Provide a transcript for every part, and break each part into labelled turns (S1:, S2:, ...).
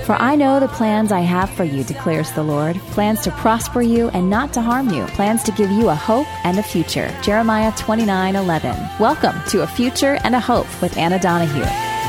S1: For I know the plans I have for you, declares the Lord, plans to prosper you and not to harm you, plans to give you a hope and a future. Jeremiah 29:11. Welcome to A Future and a Hope with Anna Donahue.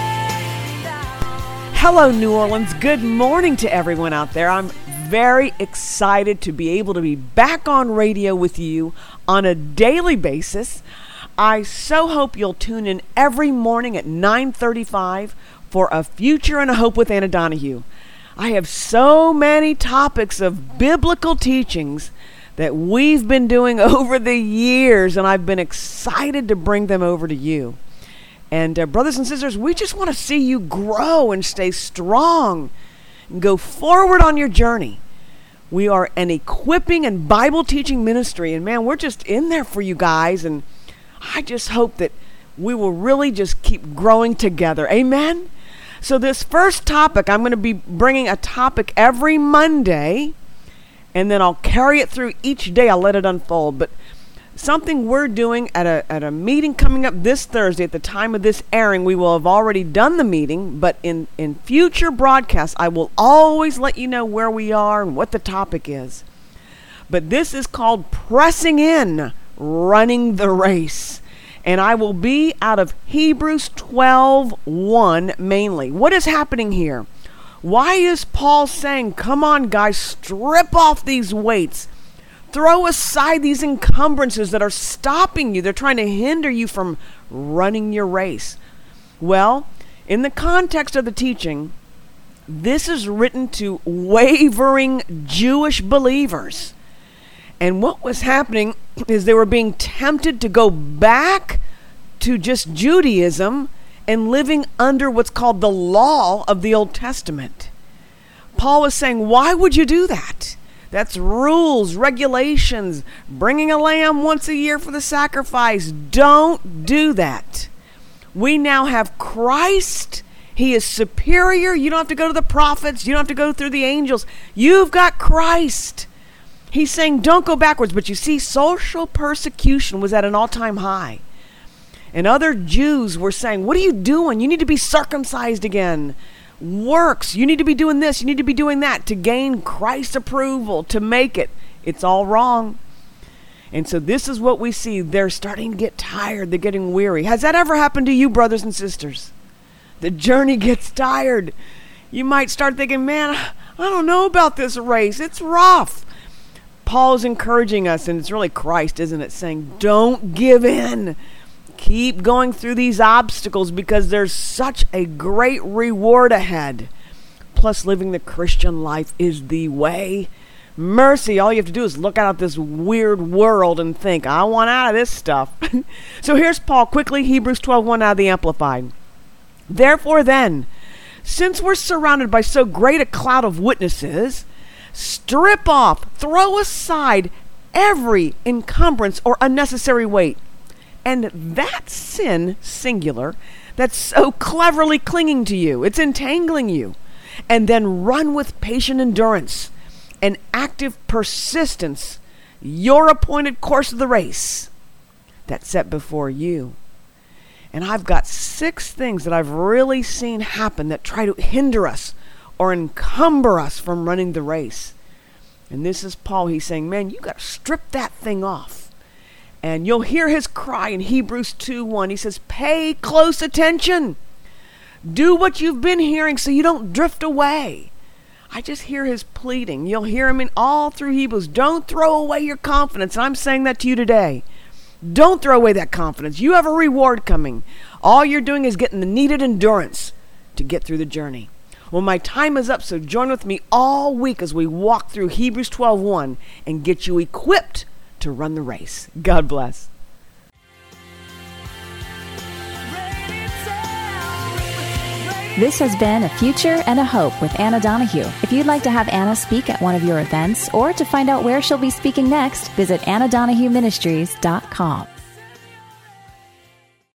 S2: Hello, New Orleans. Good morning to everyone out there. I'm very excited to be able to be back on radio with you on a daily basis. I so hope you'll tune in every morning at 9:35 for A Future and a Hope with Anna Donahue. I have so many topics of biblical teachings that we've been doing over the years, and I've been excited to bring them over to you. And brothers and sisters, we just want to see you grow and stay strong and go forward on your journey. We are an equipping and Bible teaching ministry, and man, we're just in there for you guys, and I just hope that we will really just keep growing together. Amen? So this first topic, I'm going to be bringing a topic every Monday, and then I'll carry it through each day. I'll let it unfold. But something we're doing at a meeting coming up this Thursday, at the time of this airing, we will have already done the meeting, but in future broadcasts, I will always let you know where we are and what the topic is. But this is called Pressing In, Running the Race. And I will be out of Hebrews 12:1 mainly. What is happening here? Why is Paul saying, come on guys, strip off these weights. Throw aside these encumbrances that are stopping you. They're trying to hinder you from running your race. Well, in the context of the teaching, this is written to wavering Jewish believers. And what was happening is they were being tempted to go back to just Judaism and living under what's called the law of the Old Testament. Paul was saying, why would you do that? That's rules, regulations, bringing a lamb once a year for the sacrifice. Don't do that. We now have Christ. He is superior. You don't have to go to the prophets. You don't have to go through the angels. You've got Christ. He's saying don't go backwards, but you see, social persecution was at an all-time high. And other Jews were saying, what are you doing? You need to be circumcised again. Works, you need to be doing this, you need to be doing that to gain Christ's approval, to make it. It's all wrong. And so this is what we see. They're starting to get tired. They're getting weary. Has that ever happened to you, brothers and sisters? The journey gets tired. You might start thinking, man, I don't know about this race. It's rough. Paul's encouraging us, and it's really Christ, isn't it? Saying, don't give in. Keep going through these obstacles because there's such a great reward ahead. Plus, living the Christian life is the way. Mercy, all you have to do is look out at this weird world and think, I want out of this stuff. So here's Paul, quickly, Hebrews 12:1 out of the Amplified. Therefore then, since we're surrounded by so great a cloud of witnesses, strip off, throw aside every encumbrance or unnecessary weight. And that sin, singular, that's so cleverly clinging to you, it's entangling you. And then run with patient endurance and active persistence your appointed course of the race that's set before you. And I've got 6 things that I've really seen happen that try to hinder us or encumber us from running the race. And this is Paul. He's saying, man, you got to strip that thing off. And you'll hear his cry in Hebrews 2:1. He says, pay close attention. Do what you've been hearing so you don't drift away. I just hear his pleading. You'll hear him in all through Hebrews. Don't throw away your confidence. And I'm saying that to you today. Don't throw away that confidence. You have a reward coming. All you're doing is getting the needed endurance to get through the journey. Well, my time is up, so join with me all week as we walk through Hebrews 12:1 and get you equipped to run the race. God bless.
S1: This has been A Future and a Hope with Anna Donahue. If you'd like to have Anna speak at one of your events or to find out where she'll be speaking next, visit AnnaDonahueMinistries.com.